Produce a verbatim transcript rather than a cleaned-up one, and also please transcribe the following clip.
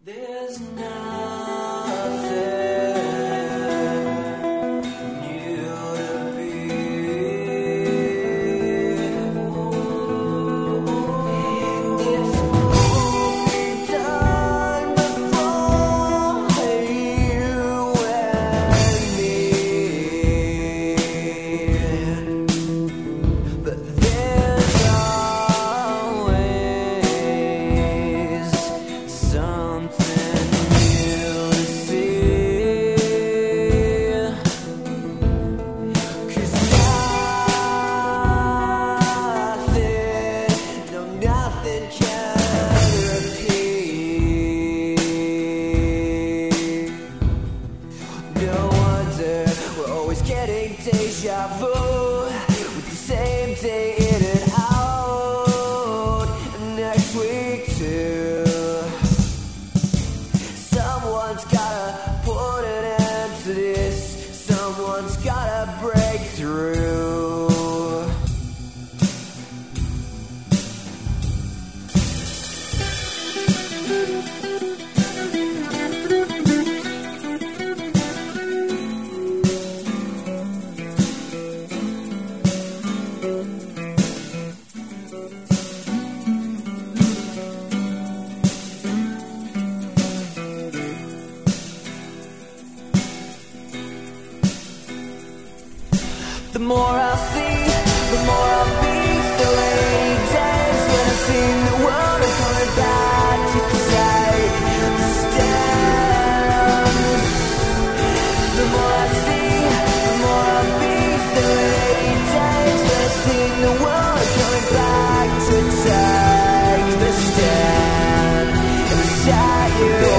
There's nothing new to be. It's all been done before you and me. But there's always something new to see. 'Cause nothing, no nothing can repeat. No wonder we're always getting deja vu with the same day in and out, and next week too. Someone's gotta put an end to this. Someone's gotta break through. The more I see, the more I'll be feeling days when I've seen the world and coming back to take the steps. The more I see, the more I'll be feeling days when I've seen the world and coming back to take the stand. And beside you